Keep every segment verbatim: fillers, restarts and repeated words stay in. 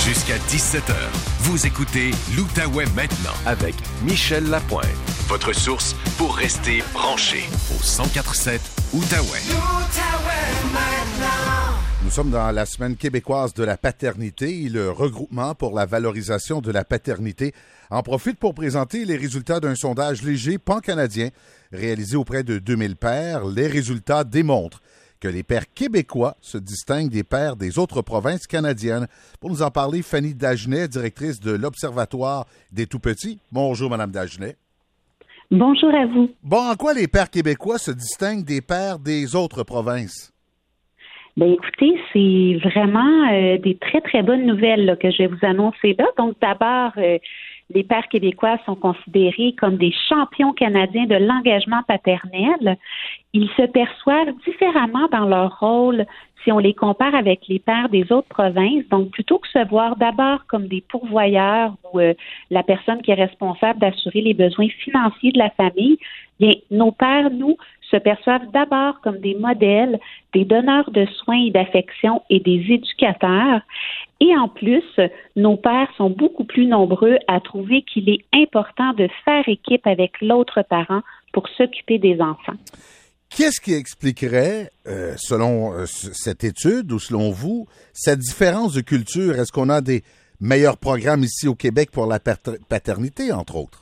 Jusqu'à dix-sept heures, vous écoutez l'Outaouais maintenant avec Michel Lapointe. Votre source pour rester branché au cent quatre sept Outaouais. L'Outaouais maintenant. Nous sommes dans la semaine québécoise de la paternité et le regroupement pour la valorisation de la paternité en profite pour présenter les résultats d'un sondage léger pan-canadien réalisé auprès de deux mille pères. Les résultats démontrent que les pères québécois se distinguent des pères des autres provinces canadiennes. Pour nous en parler, Fanny Dagenet, directrice de l'Observatoire des Tout-Petits. Bonjour, Madame Dagenet. Bonjour à vous. Bon, en quoi les pères québécois se distinguent des pères des autres provinces? Bien, écoutez, c'est vraiment euh, des très, très bonnes nouvelles là, que je vais vous annoncer là. Donc, d'abord, euh, les pères québécois sont considérés comme des champions canadiens de l'engagement paternel. Ils se perçoivent différemment dans leur rôle si on les compare avec les pères des autres provinces. Donc, plutôt que se voir d'abord comme des pourvoyeurs ou euh, la personne qui est responsable d'assurer les besoins financiers de la famille, bien, nos pères, nous, se perçoivent d'abord comme des modèles, des donneurs de soins et d'affection et des éducateurs. Et en plus, nos pères sont beaucoup plus nombreux à trouver qu'il est important de faire équipe avec l'autre parent pour s'occuper des enfants. Qu'est-ce qui expliquerait, euh, selon euh, cette étude ou selon vous, cette différence de culture? Est-ce qu'on a des meilleurs programmes ici au Québec pour la paternité, entre autres?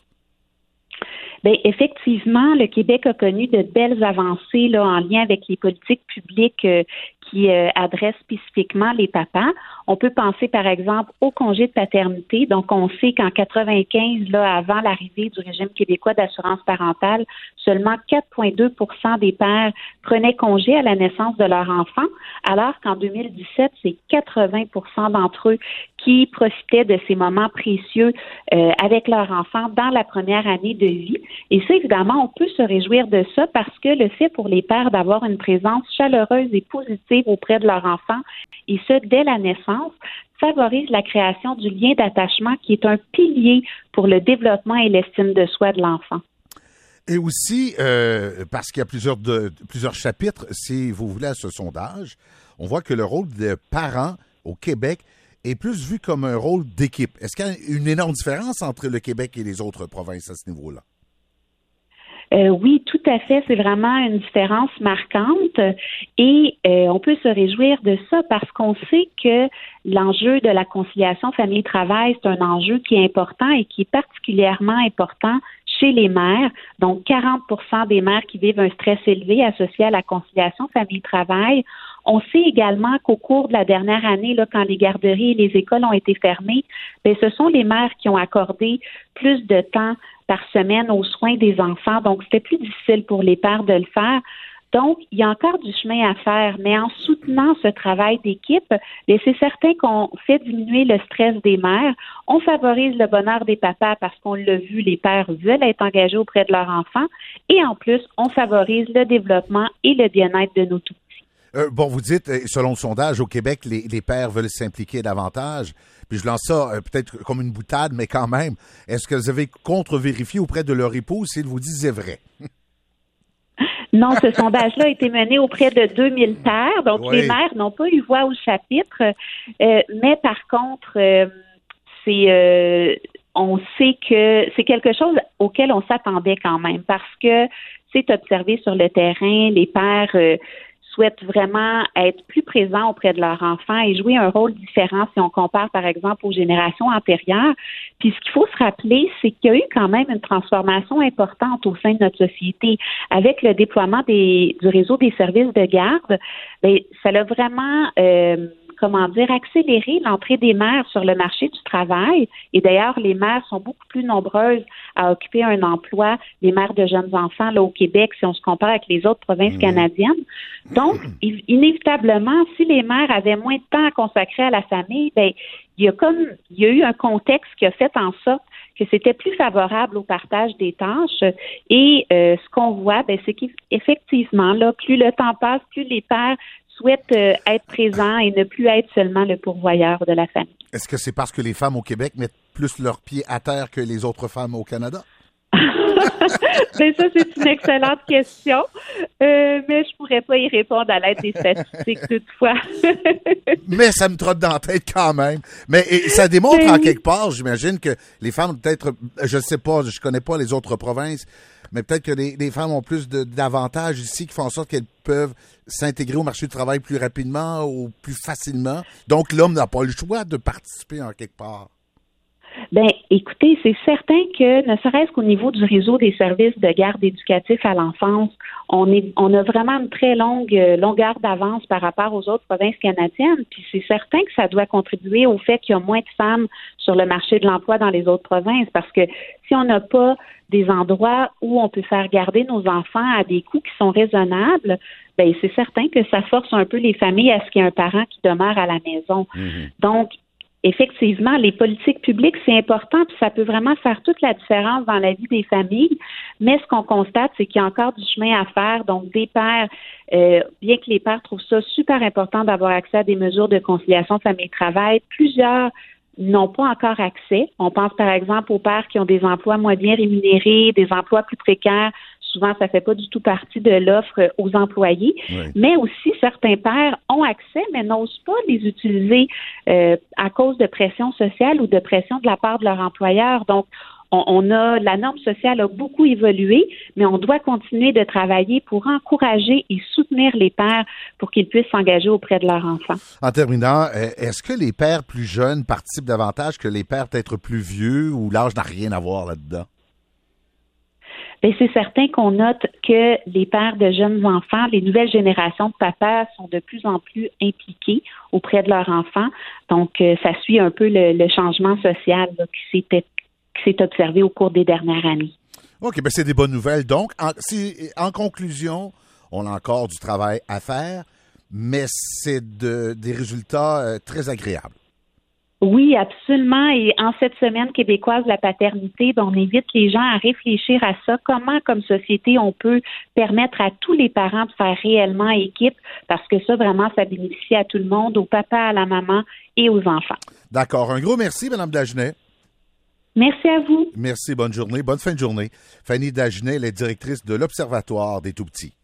Bien, effectivement, le Québec a connu de belles avancées là, en lien avec les politiques publiques euh, qui euh, adressent spécifiquement les papas. On peut penser, par exemple, au congé de paternité. Donc, on sait qu'en quatre-vingt-quinze, là, avant l'arrivée du régime québécois d'assurance parentale, seulement quatre virgule deux pour cent des pères prenaient congé à la naissance de leur enfant, alors qu'en deux mille dix-sept, c'est quatre-vingts pour cent d'entre eux qui profitaient de ces moments précieux euh, avec leur enfant dans la première année de vie. Et ça, évidemment, on peut se réjouir de ça parce que le fait pour les pères d'avoir une présence chaleureuse et positive auprès de leur enfant, et ce, dès la naissance, favorise la création du lien d'attachement qui est un pilier pour le développement et l'estime de soi de l'enfant. Et aussi, euh, parce qu'il y a plusieurs, de, plusieurs chapitres, si vous voulez, à ce sondage, on voit que le rôle des parents au Québec est plus vu comme un rôle d'équipe. Est-ce qu'il y a une énorme différence entre le Québec et les autres provinces à ce niveau-là? Euh, oui, tout à fait. C'est vraiment une différence marquante et euh, on peut se réjouir de ça parce qu'on sait que l'enjeu de la conciliation famille-travail, c'est un enjeu qui est important et qui est particulièrement important chez les mères. Donc, quarante pour cent des mères qui vivent un stress élevé associé à la conciliation famille-travail. On sait également qu'au cours de la dernière année, là, quand les garderies et les écoles ont été fermées, bien, ce sont les mères qui ont accordé plus de temps par semaine aux soins des enfants. Donc, c'était plus difficile pour les pères de le faire. Donc, il y a encore du chemin à faire, mais en soutenant ce travail d'équipe, bien, c'est certain qu'on fait diminuer le stress des mères. On favorise le bonheur des papas parce qu'on l'a vu, les pères veulent être engagés auprès de leurs enfants. Et en plus, on favorise le développement et le bien-être de nos tout. Euh, bon, vous dites, selon le sondage, au Québec, les, les pères veulent s'impliquer davantage. Puis je lance ça euh, peut-être comme une boutade, mais quand même. Est-ce que vous avez contre-vérifié auprès de leur épouse s'ils vous disaient vrai? Non, ce sondage-là a été mené auprès de deux mille pères. Donc, oui. Les mères n'ont pas eu voix au chapitre. Euh, mais par contre, euh, c'est... Euh, on sait que c'est quelque chose auquel on s'attendait quand même parce que c'est observé sur le terrain. Les pères... Euh, souhaitent vraiment être plus présents auprès de leurs enfants et jouer un rôle différent si on compare, par exemple, aux générations antérieures. Puis, ce qu'il faut se rappeler, c'est qu'il y a eu quand même une transformation importante au sein de notre société. Avec le déploiement des, du réseau des services de garde, bien, ça a vraiment... Euh, comment dire, accélérer l'entrée des mères sur le marché du travail. Et d'ailleurs, les mères sont beaucoup plus nombreuses à occuper un emploi, les mères de jeunes enfants là au Québec, si on se compare avec les autres provinces mmh. canadiennes. Donc, inévitablement, si les mères avaient moins de temps à consacrer à la famille, ben il y a comme il y a eu un contexte qui a fait en sorte que c'était plus favorable au partage des tâches. Et euh, ce qu'on voit, ben, c'est qu'effectivement, là, plus le temps passe, plus les pères souhaitent euh, être présents et ne plus être seulement le pourvoyeur de la famille. Est-ce que c'est parce que les femmes au Québec mettent plus leurs pieds à terre que les autres femmes au Canada? Ben ça, c'est une excellente question, euh, mais je pourrais pas y répondre à l'aide des statistiques toutefois. Mais ça me trotte dans la tête quand même. Mais et, ça démontre Ben en oui. quelque part, j'imagine que les femmes, peut-être, je sais pas, je connais pas les autres provinces, mais peut-être que les, les femmes ont plus de, d'avantages ici qui font en sorte qu'elles peuvent s'intégrer au marché du travail plus rapidement ou plus facilement. Donc, l'homme n'a pas le choix de participer en quelque part. Ben, écoutez, c'est certain que, ne serait-ce qu'au niveau du réseau des services de garde éducatif à l'enfance, on est, on a vraiment une très longue euh, longueur d'avance par rapport aux autres provinces canadiennes. Puis c'est certain que ça doit contribuer au fait qu'il y a moins de femmes sur le marché de l'emploi dans les autres provinces, parce que si on n'a pas des endroits où on peut faire garder nos enfants à des coûts qui sont raisonnables, ben c'est certain que ça force un peu les familles à ce qu'il y ait un parent qui demeure à la maison. Mm-hmm. Donc, effectivement, les politiques publiques, c'est important, puis ça peut vraiment faire toute la différence dans la vie des familles. Mais ce qu'on constate, c'est qu'il y a encore du chemin à faire. Donc, des pères, euh, bien que les pères trouvent ça super important d'avoir accès à des mesures de conciliation famille-travail, plusieurs n'ont pas encore accès. On pense par exemple aux pères qui ont des emplois moins bien rémunérés, des emplois plus précaires. Souvent, ça ne fait pas du tout partie de l'offre aux employés. Oui. Mais aussi, certains pères ont accès, mais n'osent pas les utiliser euh, à cause de pression sociale ou de pression de la part de leur employeur. Donc, on, on a la norme sociale a beaucoup évolué, mais on doit continuer de travailler pour encourager et soutenir les pères pour qu'ils puissent s'engager auprès de leurs enfants. En terminant, est-ce que les pères plus jeunes participent davantage que les pères peut-être plus vieux ou l'âge n'a rien à voir là-dedans? Bien, c'est certain qu'on note que les pères de jeunes enfants, les nouvelles générations de papas sont de plus en plus impliqués auprès de leurs enfants. Donc, euh, ça suit un peu le, le changement social là, qui, s'est, qui s'est observé au cours des dernières années. OK, bien c'est des bonnes nouvelles. Donc, en, si, en conclusion, on a encore du travail à faire, mais c'est de, des résultats euh, très agréables. Oui, absolument. Et en cette semaine québécoise de la paternité, ben, on invite les gens à réfléchir à ça. Comment, comme société, on peut permettre à tous les parents de faire réellement équipe, parce que ça, vraiment, ça bénéficie à tout le monde, au papa, à la maman et aux enfants. D'accord. Un gros merci, Mme Dagenet. Merci à vous. Merci. Bonne journée. Bonne fin de journée. Fanny Dagenet, elle est directrice de l'Observatoire des Tout-Petits.